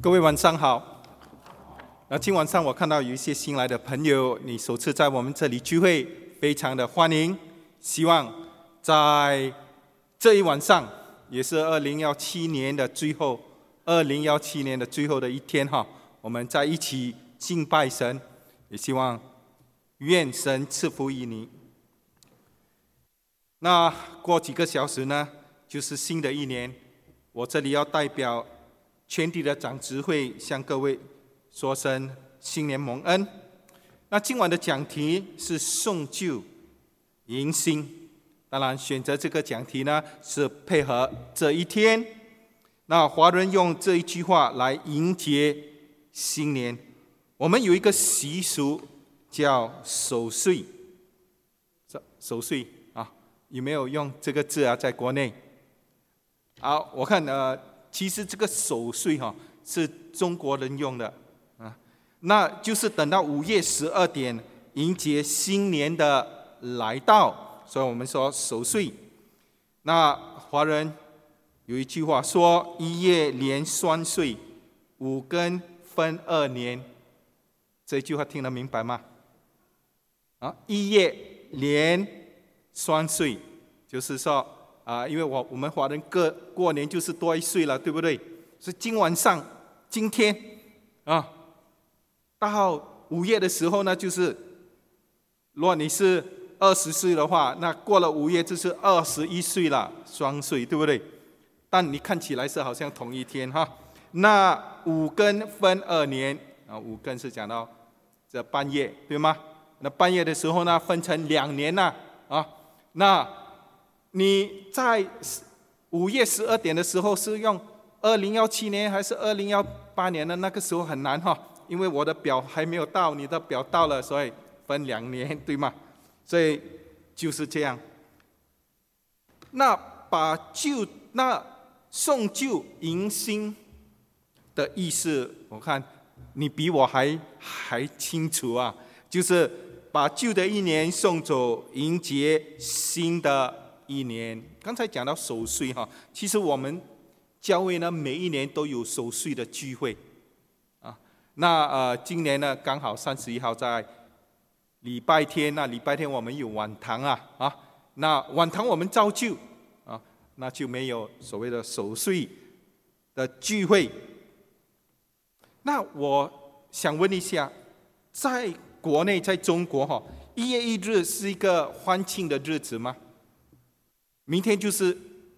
各位晚上好。今晚上我看到有一些新来的朋友，你首次在我们这里聚会，非常的欢迎。希望在这一晚上，也是2017年的最后的一天哈，我们在一起敬拜神，也希望愿神赐福于你。那过几个小时呢，就是新的一年，我这里要代表全体的长执会向各位说声新年蒙恩。那今晚的讲题是送旧迎新，当然选择这个讲题呢，是配合这一天。那华人用这一句话来迎接新年。我们有一个习俗叫守岁，守岁啊，有没有用这个字啊？在国内？好，我看其实这个守岁是中国人用的啊，那就是等到午夜12点迎接新年的来到，所以我们说守岁。那华人有一句话说：一夜连双岁，五更分2年。这句话听得明白吗？一夜连双岁，就是说因为我们华人过年就是多1岁了，对不对？所以今天到午夜的时候呢，就是如果你是20岁的话，那过了午夜就是21岁了，双岁，对不对？但你看起来是好像同一天哈。那五更分2年五更是讲到这半夜，对吗？那半夜的时候呢，分成2年了那你在午夜12点的时候是用2017年还是2018年呢？那个时候很难因为我的表还没有到，你的表到了，所以分2年，对吗？所以就是这样。那送旧迎新的意思，我看你比我还清楚啊，就是把旧的一年送走，迎接新的一年。刚才讲到守岁其实我们教会呢每一年都有守岁的聚会那今年呢刚好31号在礼拜天，那礼拜天我们有晚堂那晚堂我们照旧那就没有所谓的守岁的聚会。那我想问一下，在国内，在中国1月1日是一个欢庆的日子吗？明天就是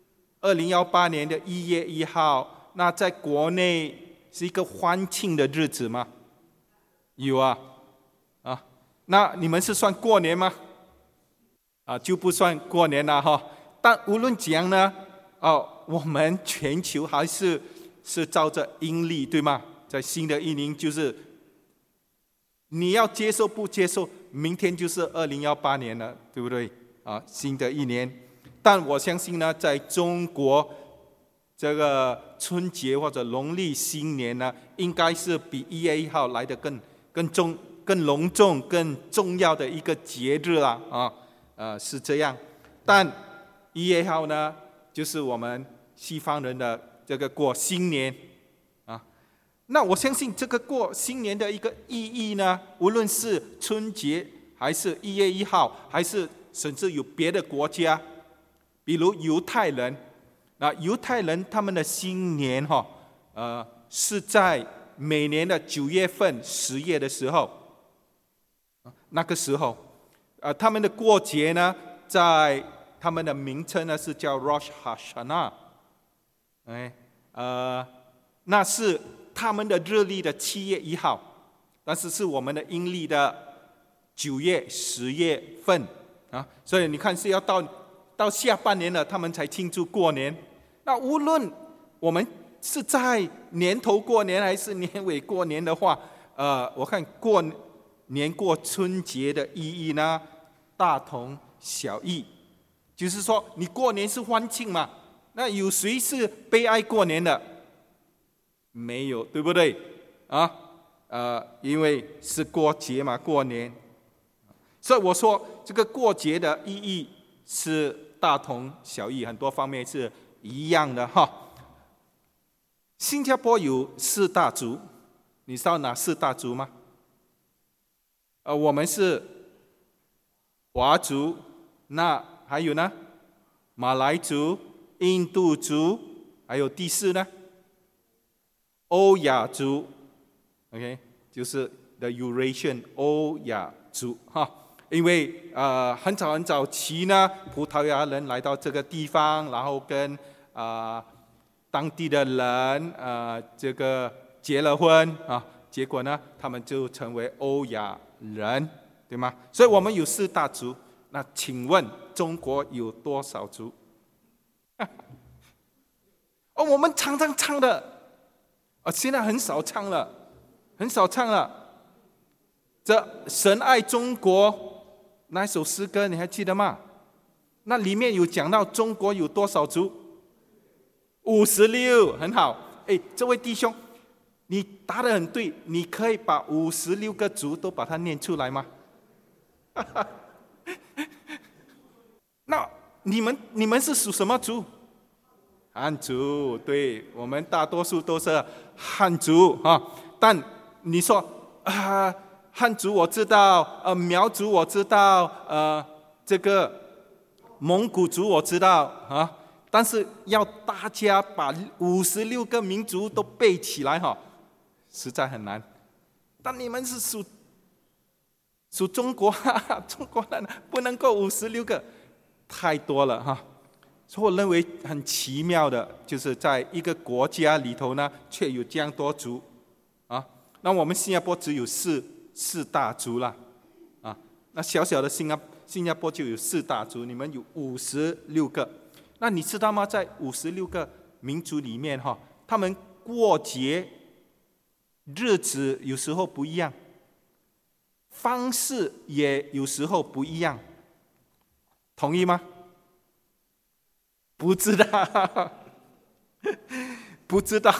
2018年的1月1号，那在国内是一个欢庆的日子吗？有那你们是算过年吗？就不算过年了但无论怎样呢我们全球还是照着阴历，对吗？在新的一年，就是你要接受不接受，明天就是2018年了，对不对？新的一年。但我相信呢，在中国这个春节或者农历新年呢，应该是比1月1号来得更隆重、更重要的一个节日了是这样。但1月1号呢，就是我们西方人的这个过新年那我相信这个过新年的一个意义呢，无论是春节还是1月1号，还是甚至有别的国家，比如犹太人，犹太人他们的新年是在每年的9月份10月的时候，那个时候他们的过节呢，在他们的名称呢是叫 Rosh Hashanah， 那是他们的日历的7月1号，但是是我们的阴历的9月10月份所以你看是要到下半年了，他们才庆祝过年。那无论我们是在年头过年还是年尾过年的话，我看过年过春节的意义呢，大同小异。就是说，你过年是欢庆嘛？那有谁是悲哀过年的？没有，对不对？因为是过节嘛，过年。所以我说，这个过节的意义是大同小异，很多方面是一样的新加坡有四大族，你知道哪四大族吗？我们是华族，那还有呢？马来族、印度族，还有第四呢？欧亚族 ，OK， 就是 The Eurasian 欧亚族哈。因为很早很早期呢，葡萄牙人来到这个地方，然后跟当地的人这个结了婚啊，结果呢，他们就成为欧亚人，对吗？所以我们有四大族。那请问中国有多少族？我们常常唱的，现在很少唱了，很少唱了。这神爱中国那首诗歌你还记得吗？那里面有讲到中国有多少族？56，很好。这位弟兄，你答得很对，你可以把56个族都把它念出来吗？那你们是属什么族？汉族，对，我们大多数都是汉族啊。但你说汉族我知道，苗族我知道，这个蒙古族我知道啊，但是要大家把56个民族都背起来实在很难。但你们是属中国，中国人不能够56个，太多了哈。所以我认为很奇妙的，就是在一个国家里头呢，却有这样多族啊。那我们新加坡只有四大族啦，那小小的新加坡就有四大族，你们有56个。那你知道吗？在56个民族里面他们过节日子有时候不一样，方式也有时候不一样，同意吗？不知道，不知道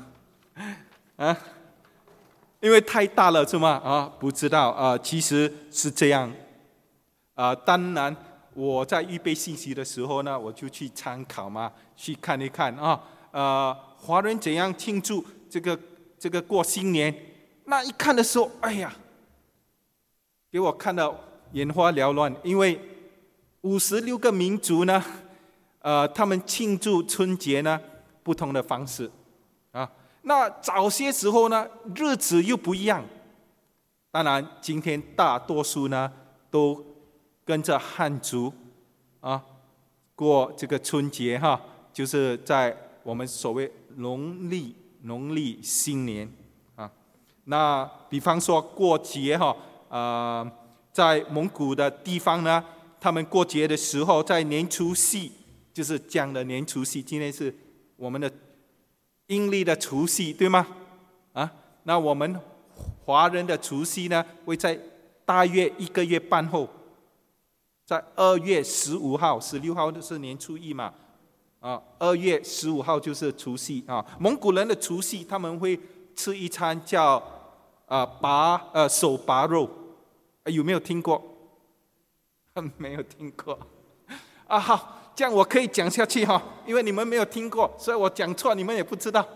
因为太大了是吗？不知道其实是这样当然，我在预备信息的时候呢，我就去参考嘛，去看一看华人怎样庆祝这个过新年。那一看的时候，哎呀，给我看到眼花缭乱，因为56个民族呢，他们庆祝春节呢不同的方式那早些时候呢，日子又不一样。当然，今天大多数呢都跟着汉族过这个春节就是在我们所谓农历新年那比方说过节在蒙古的地方呢，他们过节的时候，在年除夕，就是讲的年除夕，今天是我们的阴历的除夕，对吗？那我们华人的除夕呢，会在大约1个月半后，在2月15号、16号是年初一嘛，2月15号就是除夕蒙古人的除夕，他们会吃一餐叫手拔肉，有没有听过？没有听过好。这样我可以讲下去因为你们没有听过，所以我讲错你们也不知道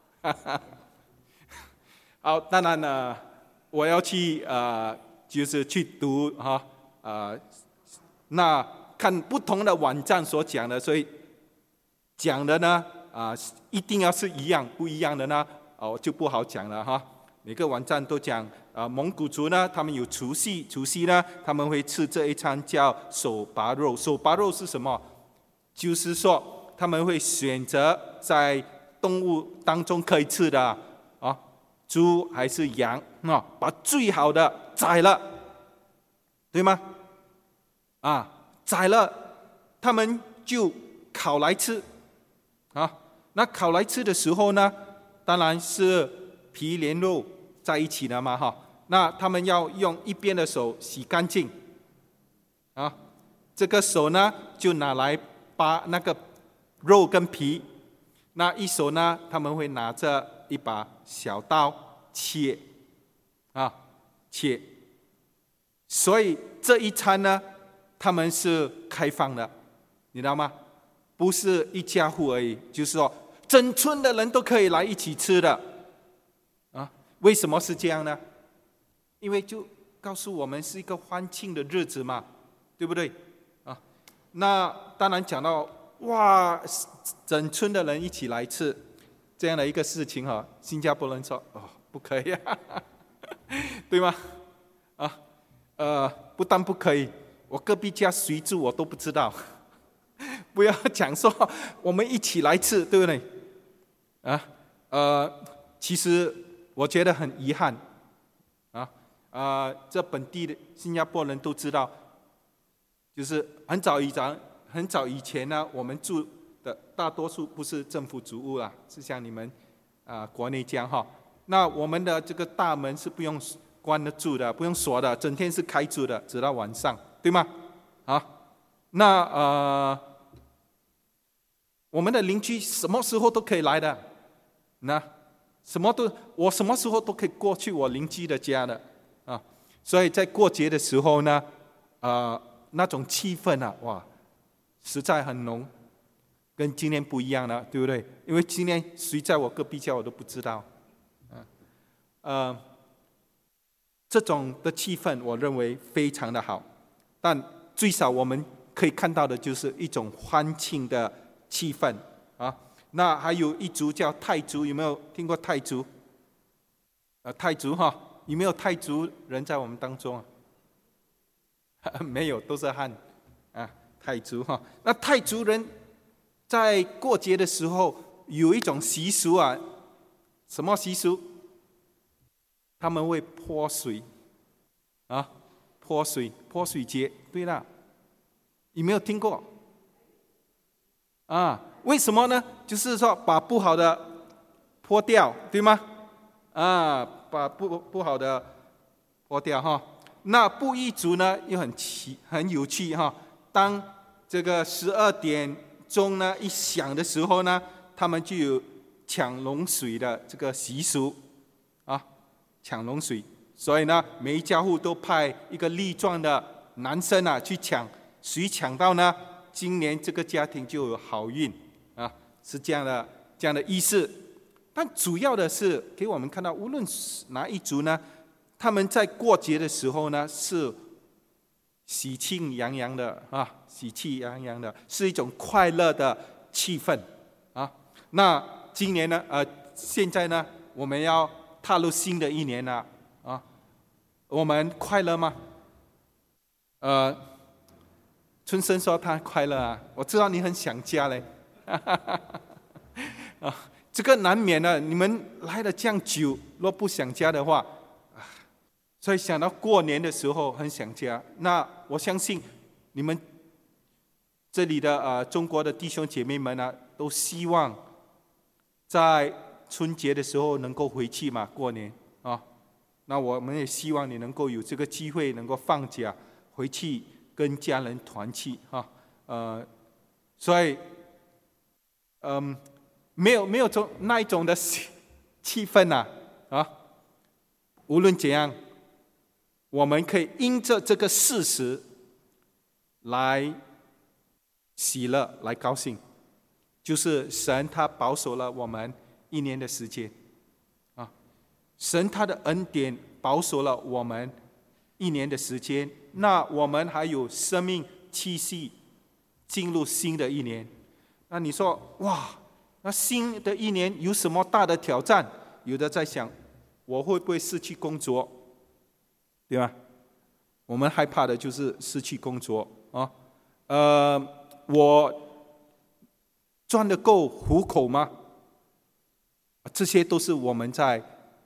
好，当然呢，我要去就是去读那看不同的网站所讲的，所以讲的呢一定要是一样，不一样的呢就不好讲了每个网站都讲蒙古族呢，他们有除夕呢，他们会吃这一餐叫手拔肉。手拔肉是什么？就是说他们会选择在动物当中可以吃的猪还是羊把最好的宰了，对吗？宰了他们就烤来吃那烤来吃的时候呢，当然是皮连肉在一起的嘛那他们要用一边的手洗干净这个手呢就拿来把那个肉跟皮，那一手呢他们会拿着一把小刀切所以这一餐呢他们是开放的，你知道吗？不是一家户而已，就是说整村的人都可以来一起吃的啊。为什么是这样呢？因为就告诉我们是一个欢庆的日子嘛，对不对啊？那当然讲到哇，整村的人一起来吃这样的一个事情哈，新加坡人说不可以啊，对吗？不但不可以，我隔壁家谁住我都不知道。不要讲说我们一起来吃，对不对？其实我觉得很遗憾这本地的新加坡人都知道，就是很早以前呢，我们住的大多数不是政府主屋啦，是像你们国内这样哈。那我们的这个大门是不用关得住的，不用锁的，整天是开住的，直到晚上，对吗？那我们的邻居什么时候都可以来的，我什么时候都可以过去我邻居的家的所以在过节的时候呢，那种气氛哇，实在很浓，跟今天不一样了，对不对？因为今天谁在我隔壁家我都不知道，这种的气氛我认为非常的好，但最少我们可以看到的就是一种欢庆的气氛那还有一族叫泰族，有没有听过泰族？泰族有没有泰族人在我们当中没有，都是汉泰族那泰族人在过节的时候有一种习俗什么习俗？他们会泼水泼水节，对啦，有没有听过？为什么呢？就是说把不好的泼掉，对吗？把不好的泼掉那布依族呢又很有趣当这个12点钟呢一响的时候呢，他们就有抢龙水的这个习俗抢龙水，所以呢每一家户都派一个力壮的男生去抢，谁抢到呢，今年这个家庭就有好运是这样的意思。但主要的是给我们看到，无论哪一族呢，他们在过节的时候呢是喜气洋洋的是一种快乐的气氛那今年呢现在呢我们要踏入新的一年了我们快乐吗？春生说他快乐我知道你很想家嘞这个难免的，你们来了这样久，若不想家的话所以想到过年的时候很想家。那我相信你们这里的中国的弟兄姐妹们都希望在春节的时候能够回去嘛，过年那我们也希望你能够有这个机会，能够放假回去跟家人团聚所以没有那一种的气氛无论怎样，我们可以因着这个事实来喜乐，来高兴，就是神他保守了我们1年的时间神他的恩典保守了我们1年的时间，那我们还有生命气息进入新的1年。那你说哇，那新的1年有什么大的挑战？有的在想我会不会失去工作，对吧？我们害怕的就是失去工作我赚得够糊口吗？这些都是我们在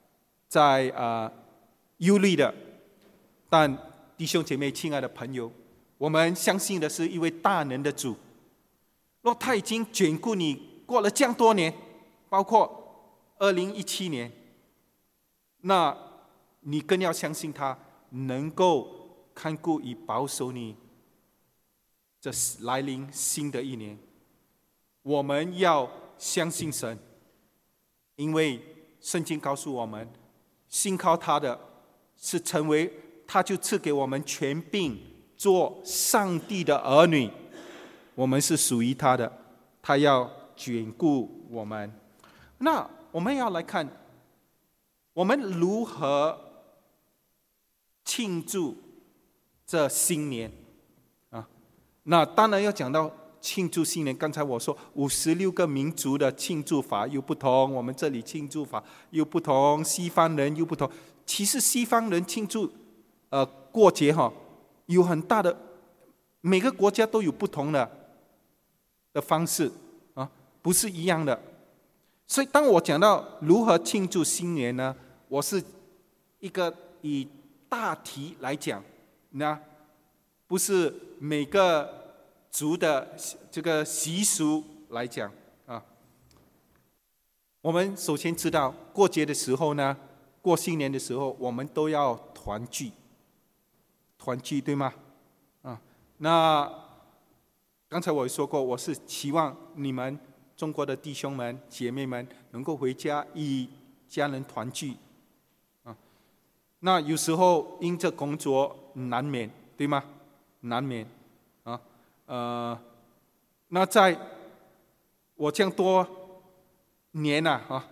忧虑的。但弟兄姐妹，亲爱的朋友，我们相信的是一位大能的主。若他已经眷顾你过了这样多年，包括2017年，那你更要相信他能够看顾与保守你这来临新的1年。我们要相信神，因为圣经告诉我们，信靠他的是成为，他就赐给我们权柄做上帝的儿女，我们是属于他的，他要眷顾我们。那我们要来看，我们如何庆祝这新年啊？那当然要讲到庆祝新年。刚才我说56个民族的庆祝法又不同，我们这里庆祝法又不同，西方人又不同。其实西方人庆祝过节有很大的，每个国家都有不同的方式啊，不是一样的。所以当我讲到如何庆祝新年呢，我是一个以大体来讲，那不是每个族的这个习俗来讲啊。我们首先知道过节的时候呢，过新年的时候，我们都要团聚，对吗？啊，那刚才我也说过，我是期望你们中国的弟兄们、姐妹们能够回家与家人团聚啊。那有时候因着工作难免，对吗？难免啊。那在我这样多年的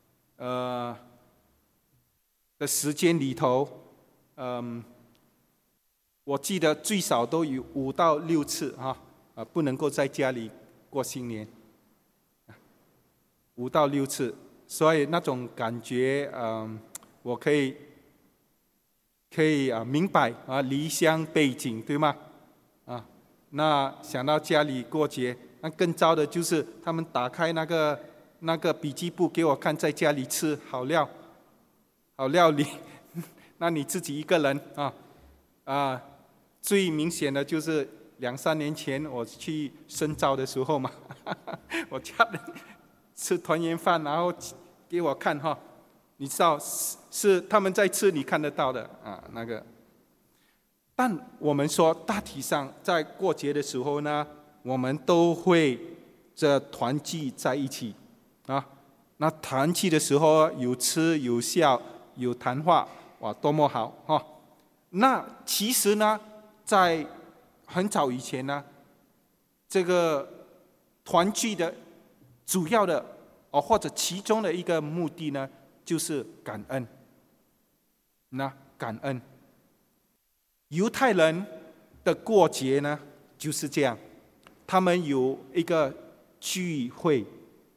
时间里头，我记得最少都有5到6次不能够在家里过新年，5到6次，所以那种感觉，我可以明白离乡背景，对吗？那想到家里过节，那更糟的就是他们打开那个笔记簿给我看，在家里吃好料理，那你自己一个人最明显的就是2-3年前我去深造的时候嘛，我家人吃团圆饭，然后给我看你知道是他们在吃，你看得到的那个。但我们说大体上在过节的时候呢，我们都会团聚在一起那团聚的时候有吃有笑有谈话，哇，多么好那其实呢，在很早以前呢，这个团聚的主要的或者其中的一个目的呢，就是感恩。感恩。犹太人的过节呢就是这样，他们有一个聚会，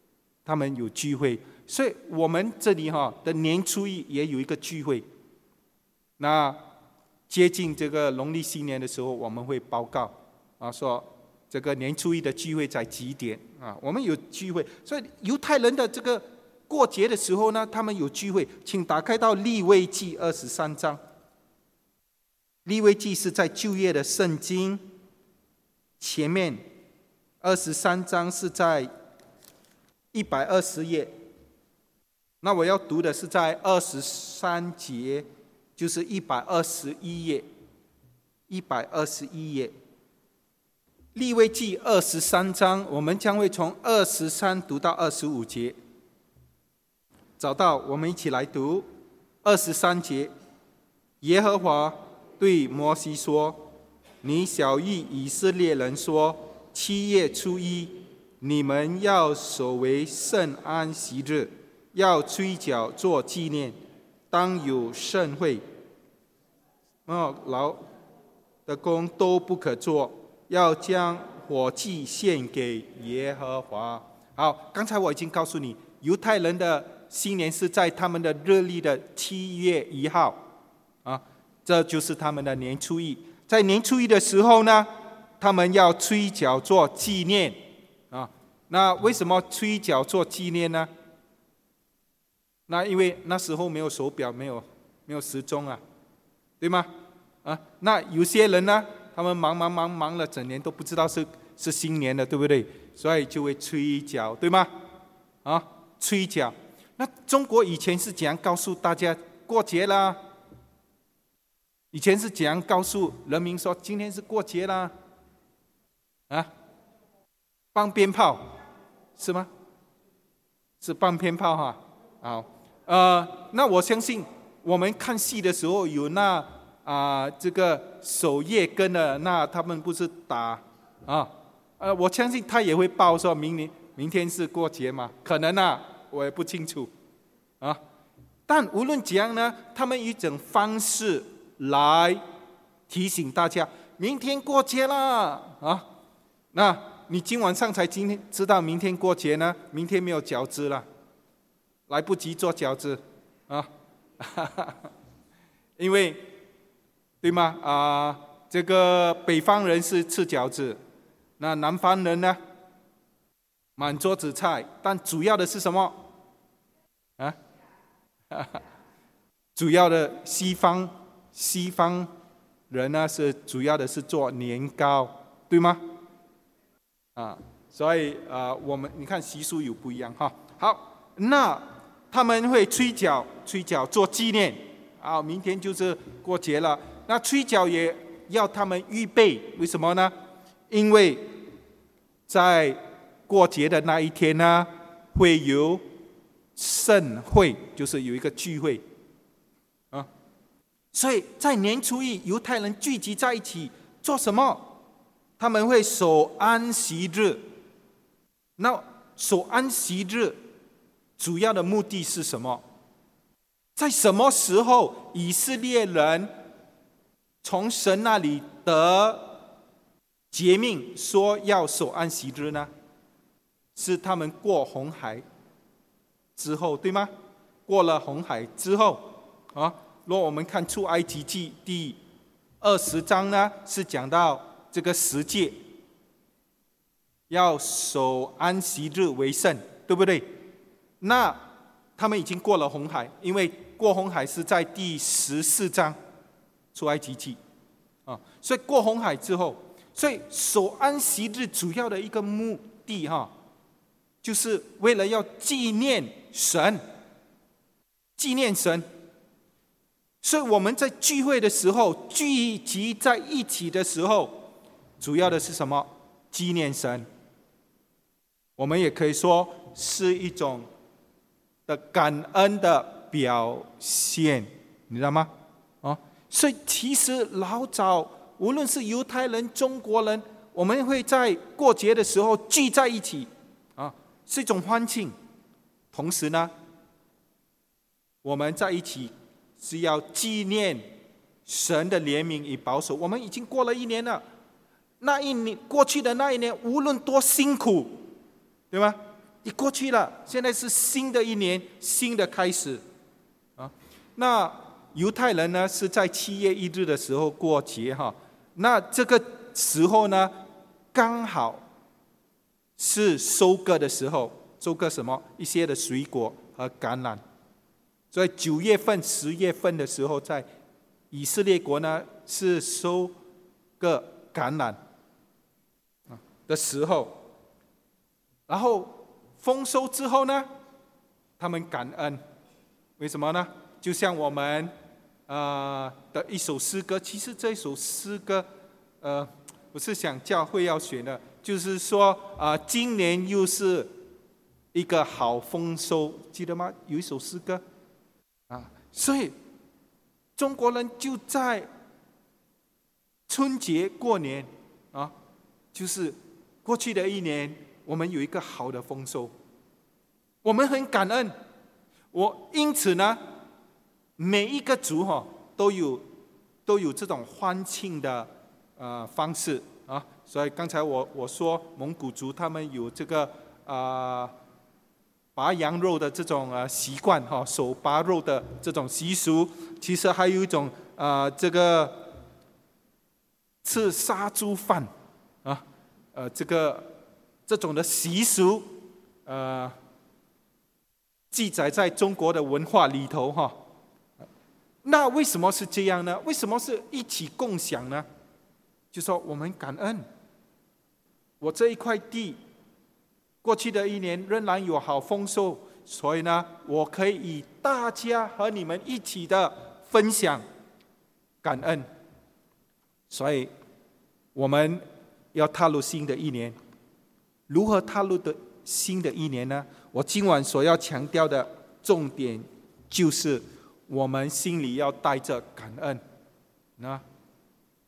所以我们这里的年初一也有一个聚会。那接近这个农历新年的时候，我们会报告说这个年初一的聚会在几点我们有聚会。所以犹太人的这个过节的时候呢，他们有聚会。请打开到利未记23章。利未记是在旧约的圣经前面，23章是在120页。那我要读的是在23节，就是121页。利未记23章，我们将会从23读到25节。找到，我们一起来读23节。耶和华对摩西说：“你晓谕以色列人说，7月初1，你们要守为圣安息日，要吹角做纪念，当有盛会。劳的工都不可做，要将火祭献给耶和华。”好，刚才我已经告诉你，犹太人的新年是在他们的日历的7月1号这就是他们的年初一。在年初一的时候呢，他们要吹角做纪念那为什么吹角做纪念呢？那因为那时候没有手表，没有时钟对吗？那有些人呢，他们忙了整年都不知道是新年了，对不对？所以就会吹角，对吗？吹角。那中国以前是怎样告诉大家过节啦？以前是怎样告诉人民说今天是过节啦？放鞭炮是吗？是放鞭炮好，那我相信我们看戏的时候有这个守夜更的，那他们不是打我相信他也会报说明年明天是过节吗？可能啊，我也不清楚啊。但无论怎样呢，他们以一种方式来提醒大家，明天过节啦啊！那你今晚上才今天知道明天过节呢？明天没有饺子了，来不及做饺子啊！因为对吗？这个北方人是吃饺子，那南方人呢，满桌子菜，但主要的是什么啊？主要的西方人呢，是主要的是做年糕，对吗？所以我们你看习俗有不一样哈。好，那他们会吹角做纪念啊，明天就是过节了。那吹角也要他们预备，为什么呢？因为在过节的那一天呢，会有盛会，就是有一个聚会啊。所以在年初一，犹太人聚集在一起做什么？他们会守安息日。那守安息日主要的目的是什么？在什么时候以色列人从神那里得诫命说要守安息日呢？是他们过红海之后，对吗？过了红海之后啊，若我们看出埃及记第20章呢，是讲到这个十诫要守安息日为圣，对不对？那他们已经过了红海，因为过红海是在第14章出埃及记啊，所以过红海之后，所以守安息日主要的一个目的就是为了要纪念神，纪念神。所以我们在聚会的时候，聚集在一起的时候，主要的是什么？纪念神。我们也可以说是一种的感恩的表现，你知道吗？所以其实老早无论是犹太人、中国人，我们会在过节的时候聚在一起是一种欢庆。同时呢，我们在一起是要纪念神的怜悯与保守。我们已经过了一年了，那一年过去的那一年，无论多辛苦，对吗？已过去了，现在是新的一年，新的开始那犹太人呢，是在7月1日的时候过节那这个时候呢，刚好是收割的时候，收割什么？一些的水果和橄榄。所以9月份、10月份的时候，在以色列国呢是收割橄榄的时候。然后丰收之后呢，他们感恩，为什么呢？就像我们的一首诗歌，其实这首诗歌不是想教会要选的，就是说今年又是一个好丰收，记得吗？有一首诗歌所以中国人就在春节过年就是过去的一年，我们有一个好的丰收，我们很感恩。因此呢，每一个族都有这种欢庆的方式所以刚才我说蒙古族他们有这个拔羊肉的这种习惯手拔肉的这种习俗。其实还有一种这个吃杀猪饭这种的习俗记载在中国的文化里头那为什么是这样呢？为什么是一起共享呢？就说我们感恩，我这一块地过去的一年仍然有好丰收，所以呢，我可以与大家和你们一起的分享感恩。所以我们要踏入新的一年，如何踏入的新的一年呢？我今晚所要强调的重点就是我们心里要带着感恩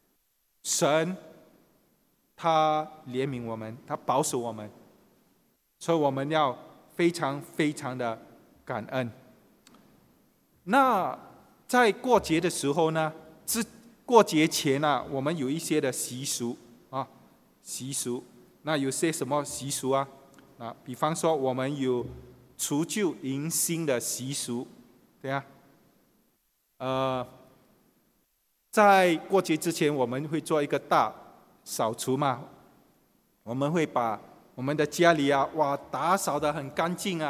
神他怜悯我们，他保守我们， 所以我们要非常非常的感恩。那在过节的时候呢，过节前呢，我们有一些的习俗啊，习俗。那有些什么习俗啊？比方说我们有除旧迎新的习俗，对啊。在过节之前，我们会做一个大扫除嘛，我们会把我们的家里打扫得很干净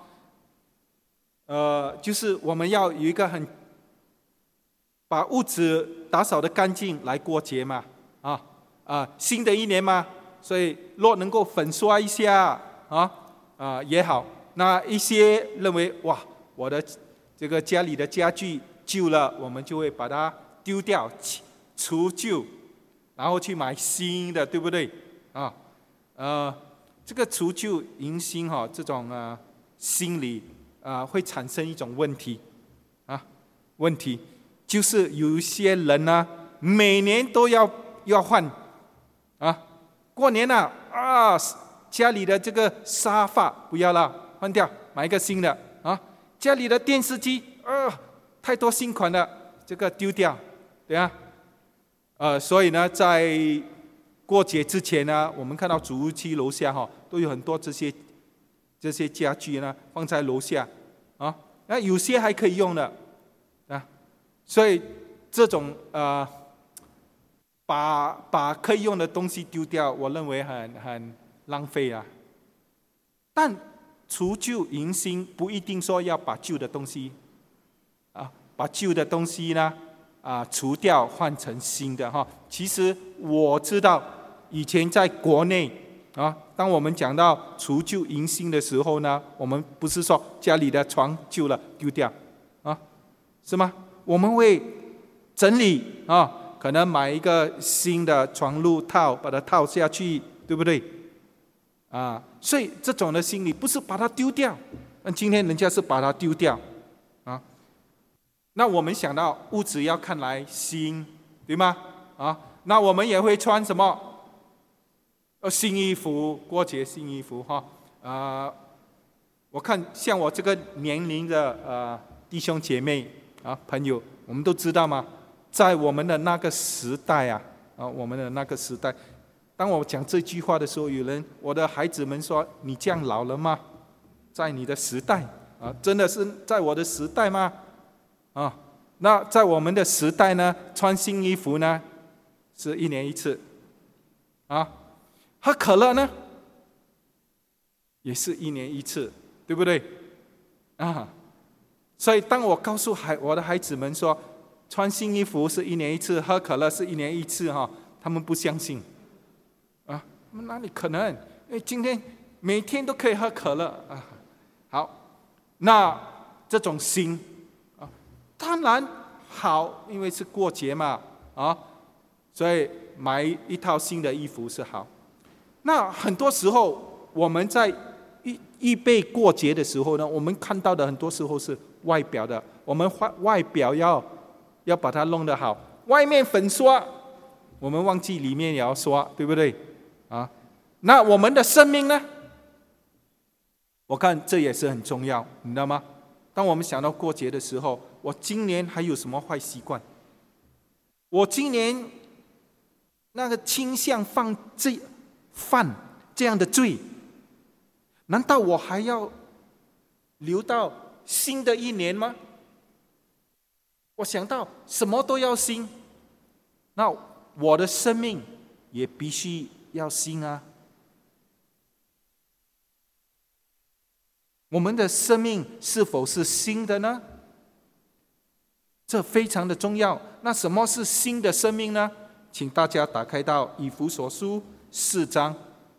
就是我们要有一个把屋子打扫得干净来过节嘛，新的一年嘛，所以若能够粉刷一下也好。那一些认为我的这个家里的家具旧了，我们就会把它丢掉，除旧，然后去买新的，对不对？这个除旧迎新这种心理会产生一种问题问题就是有些人呢，每年都要换过年了家里的这个沙发不要了，换掉，买一个新的家里的电视机太多新款了，这个丢掉，对所以呢，在过节之前呢，我们看到主屋区楼下都有很多这些家具呢放在楼下那有些还可以用的所以这种把可以用的东西丢掉，我认为很浪费但除旧迎新不一定说要把旧的东西把旧的东西呢除掉换成新的其实我知道以前在国内当我们讲到除旧迎新的时候呢，我们不是说家里的床旧了丢掉是吗？我们会整理可能买一个新的床褥套，把它套下去，对不对所以这种的心理不是把它丢掉，但今天人家是把它丢掉那我们想到屋子要看来新，对吗那我们也会穿什么新衣服，过节新衣服我看像我这个年龄的弟兄姐妹朋友，我们都知道吗？在我们的那个时代我们的那个时代，当我讲这句话的时候，我的孩子们说：“你这样老了吗？在你的时代真的是在我的时代吗？”那在我们的时代呢，穿新衣服呢是1年1次喝可乐呢也是1年1次，对不对所以当我告诉我的孩子们说穿新衣服是1年1次，喝可乐是1年1次他们不相信哪里可能？因为今天每天都可以喝可乐好，那这种新当然好，因为是过节嘛所以买一套新的衣服是好。那很多时候我们在预备过节的时候呢，我们看到的很多时候是外表的，我们外表要把它弄得好，外面粉刷，我们忘记里面也要刷，对不对那我们的生命呢？我看这也是很重要，你知道吗？当我们想到过节的时候，我今年还有什么坏习惯？我今年那个倾向犯这样的罪，难道我还要留到新的一年吗？我想到什么都要新，那我的生命也必须要新我们的生命是否是新的呢？这非常的重要。那什么是新的生命呢？请大家打开到以弗所书4章。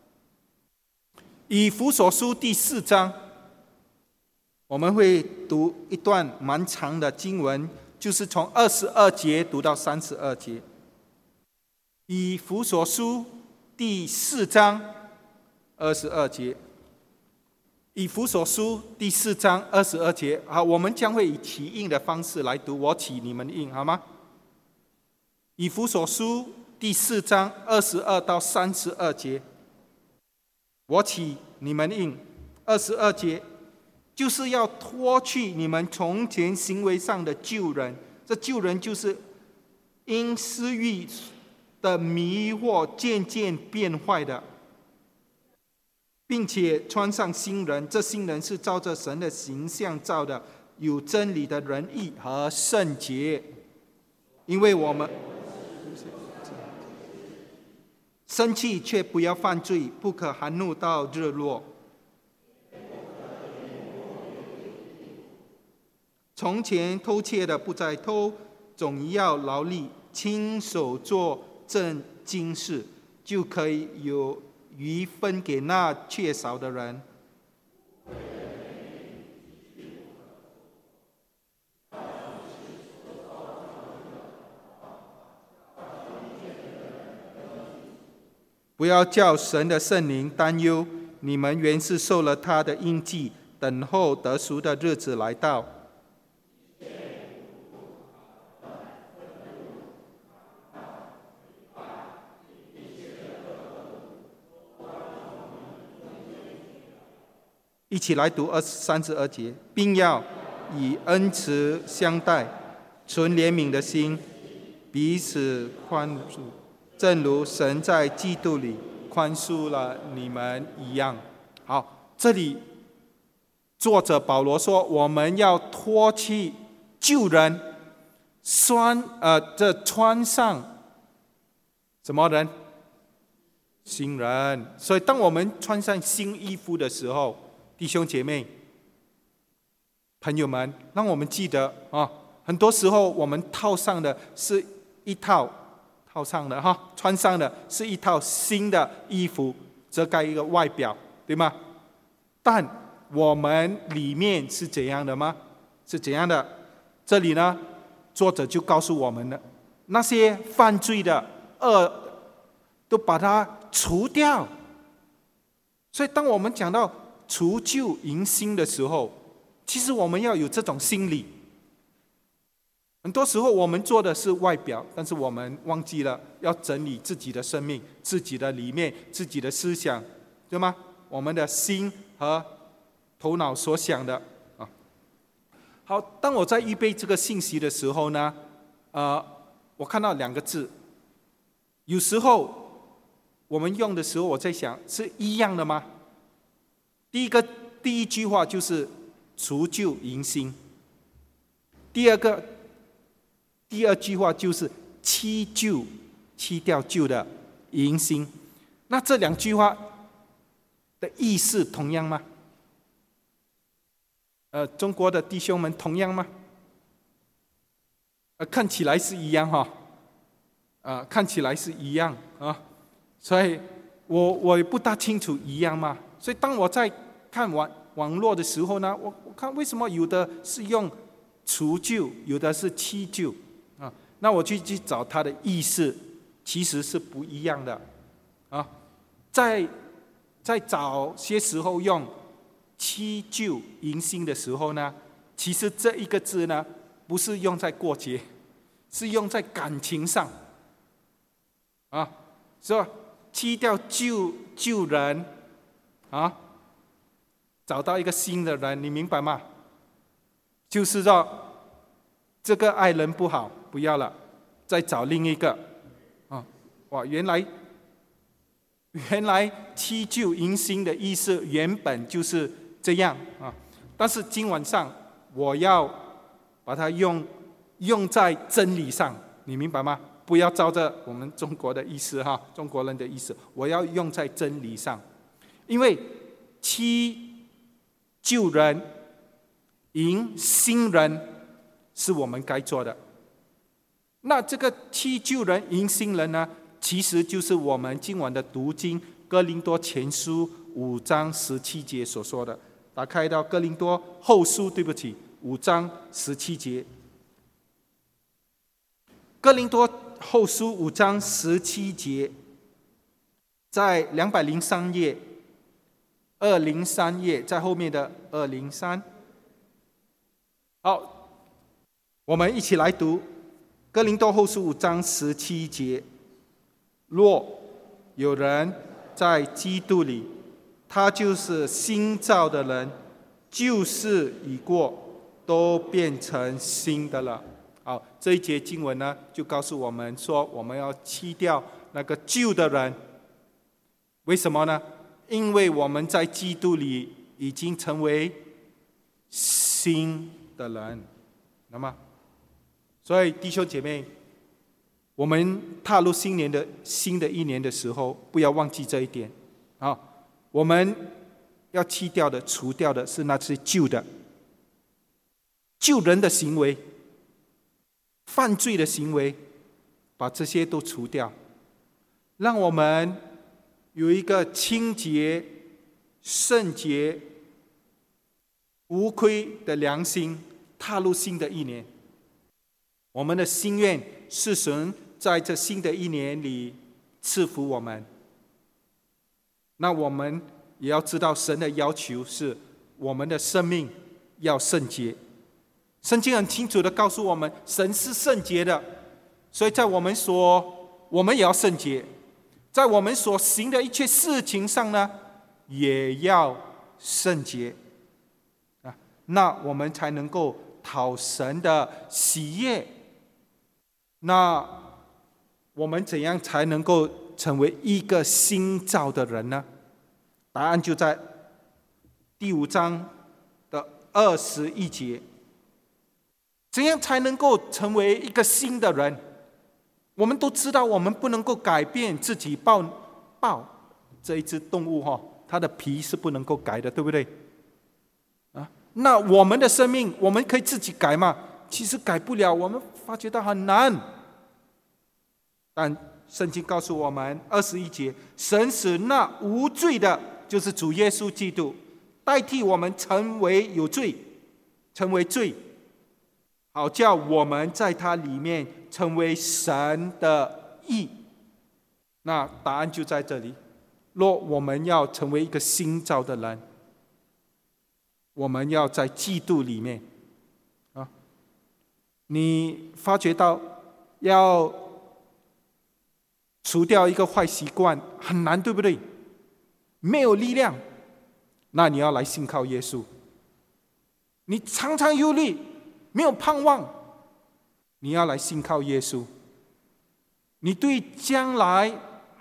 以弗所书第4章，我们会读一段蛮长的经文，就是从22节读到32节。以弗所书第4章22节。以弗所书第4章22节，我们将会以起印的方式来读，我起你们印，好吗？以弗所书第4章22到32节，我起你们应。22节，就是要脱去你们从前行为上的旧人，这旧人就是因私欲的迷惑渐渐变坏的，并且穿上新人，这新人是照着神的形象造的，有真理的仁义和圣洁。因为我们生气却不要犯罪，不可含怒到日落。从前偷窃的不再偷，总要劳力，亲手做正经事，就可以有余分给那缺少的人。不要叫神的圣灵担忧，你们原是受了他的印记，等候得赎的日子来到。一起来读32节，并要以恩慈相待，存怜悯的心，彼此宽恕，正如神在基督里宽恕了你们一样。好，这里作者保罗说，我们要脱去旧人，穿上什么人？新人。所以当我们穿上新衣服的时候，弟兄姐妹、朋友们，让我们记得啊，很多时候我们套上的是一套穿上的是一套新的衣服，遮盖一个外表，对吗？但我们里面是怎样的吗？是怎样的？这里呢，作者就告诉我们了，那些犯罪的恶都把它除掉。所以当我们讲到除旧迎新的时候，其实我们要有这种心理。很多时候我们做的是外表，但是我们忘记了要整理自己的生命、自己的里面、自己的思想，对吗？我们的心和头脑所想的啊。好，当我在预备这个信息的时候呢，我看到2个字，有时候我们用的时候，我在想是一样的吗？第一句话就是除旧迎新，第二句话就是弃掉旧的迎新。那这2句话的意思同样吗？中国的弟兄们同样吗？看起来是一样哈，看起来是一样啊，所以我也不大清楚一样吗？所以当我在看网络的时候呢，我看为什么有的是用除旧，有的是弃旧啊？那我去找它的意思，其实是不一样的啊。在早些时候用弃旧迎新的时候呢，其实这一个字呢，不是用在过节，是用在感情上啊，是吧？弃掉旧人啊，找到一个新的人，你明白吗？就是说这个爱人不好，不要了，再找另一个啊。哇，原来弃旧迎新的意思原本就是这样啊。但是今晚上我要把它用在真理上，你明白吗？不要照着我们中国的意思哈，中国人的意思，我要用在真理上。因为弃旧人迎新人是我们该做的。那这个弃旧人迎新人呢，其实就是我们今晚的读经哥林多前书5章17节所说的。打开到哥林多后书，5章17节。哥林多后书5章17节，在203页203页，在后面的203。好，我们一起来读哥林多后书5章17节。若有人在基督里， 他就是新造的人，旧事已过，都变成新的了。好，这一节经文呢，就告诉我们说，我们要弃掉那个旧的人。为什么呢？因为我们在基督里已经成为新的人，那么，所以弟兄姐妹，我们踏入新的一年的时候，不要忘记这一点啊！我们要弃掉的、除掉的是那些旧人的行为、犯罪的行为，把这些都除掉，让我们有一个清洁、圣洁、无亏的良心，踏入新的一年。我们的心愿是神在这新的一年里赐福我们。那我们也要知道，神的要求是我们的生命要圣洁。圣经很清楚地告诉我们，神是圣洁的，所以在我们也要圣洁，在我们所行的一切事情上呢，也要圣洁啊，那我们才能够讨神的喜悦。那我们怎样才能够成为一个新造的人呢？答案就在第5章的21节。怎样才能够成为一个新的人？我们都知道，我们不能够改变自己。豹这一只动物它的皮是不能够改的，对不对？那我们的生命，我们可以自己改吗？其实改不了，我们发觉到很难。但圣经告诉我们21节，神使那无罪的，就是主耶稣基督，代替我们成为有罪，成为罪，好叫我们在他里面成为神的义。那答案就在这里。若我们要成为一个新造的人，我们要在基督里面啊。你发觉到要除掉一个坏习惯很难，对不对？没有力量，那你要来信靠耶稣。你常常忧虑，没有盼望，你要来信靠耶稣。你对将来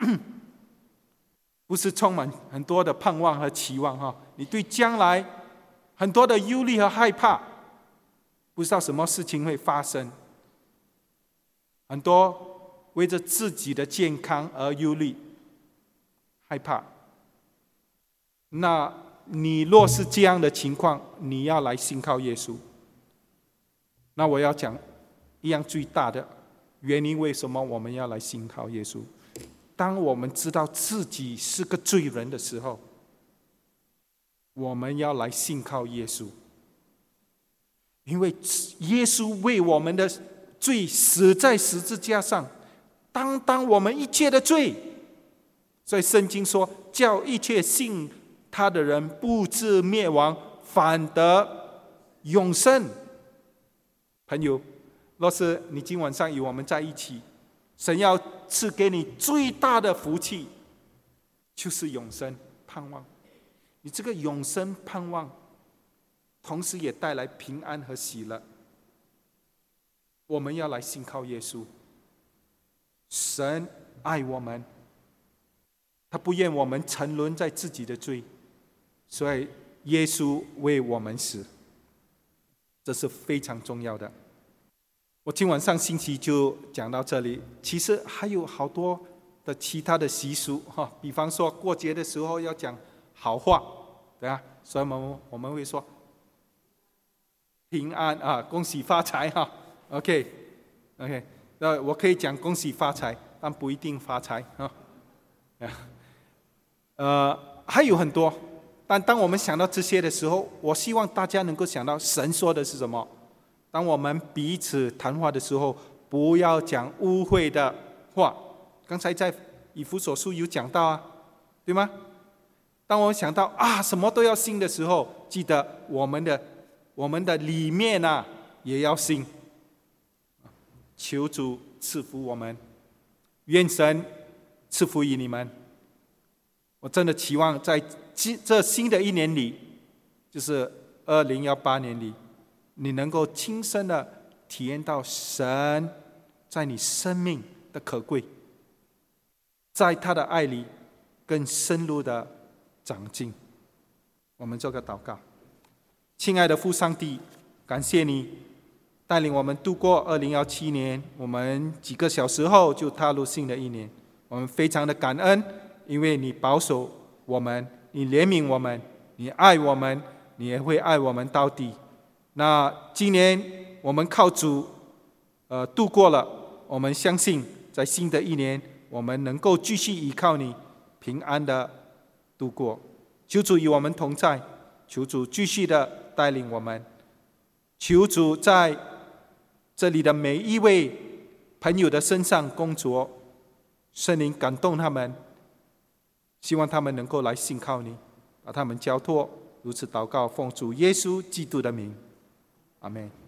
不是充满很多的盼望和期望，你对将来很多的忧虑和害怕，不知道什么事情会发生，很多为着自己的健康而忧虑害怕。那你若是这样的情况，你要来信靠耶稣。那我要讲一样最大的原因，为什么我们要来信靠耶稣。当我们知道自己是个罪人的时候，我们要来信靠耶稣，因为耶稣为我们的罪死在十字架上，担当我们一切的罪。所以圣经说，叫一切信他的人不至灭亡，反得永生。朋友，若是你今晚上与我们在一起，神要赐给你最大的福气，就是永生盼望。你这个永生盼望，同时也带来平安和喜乐。我们要来信靠耶稣。神爱我们，他不愿我们沉沦在自己的罪，所以耶稣为我们死，这是非常重要的。我今晚上星期就讲到这里，其实还有好多的其他的习俗，比方说过节的时候要讲好话，对吧？所以我们会说平安啊，恭喜发财哈。OK， 那我可以讲恭喜发财，但不一定发财啊。还有很多，但当我们想到这些的时候，我希望大家能够想到神说的是什么。当我们彼此谈话的时候，不要讲污秽的话。刚才在以弗所书有讲到啊，对吗？当我们想到什么都要信的时候，记得我们的里面也要信。求主赐福我们，愿神赐福于你们。我真的期望在这新的一年里，就是2018年里，你能够亲身的体验到神在你生命的可贵，在他的爱里更深入的长进。我们做个祷告。亲爱的父上帝，感谢你带领我们度过2017年，我们几个小时后就踏入新的一年，我们非常的感恩，因为你保守我们，你怜悯我们，你爱我们，你也会爱我们到底。那今年我们靠主度过了，我们相信在新的一年我们能够继续依靠你，平安的度过。求主与我们同在，求主继续的带领我们，求主在这里的每一位朋友的身上工作，圣灵感动他们，希望他们能够来信靠你，把他们交托。如此祷告，奉主耶稣基督的名，阿们。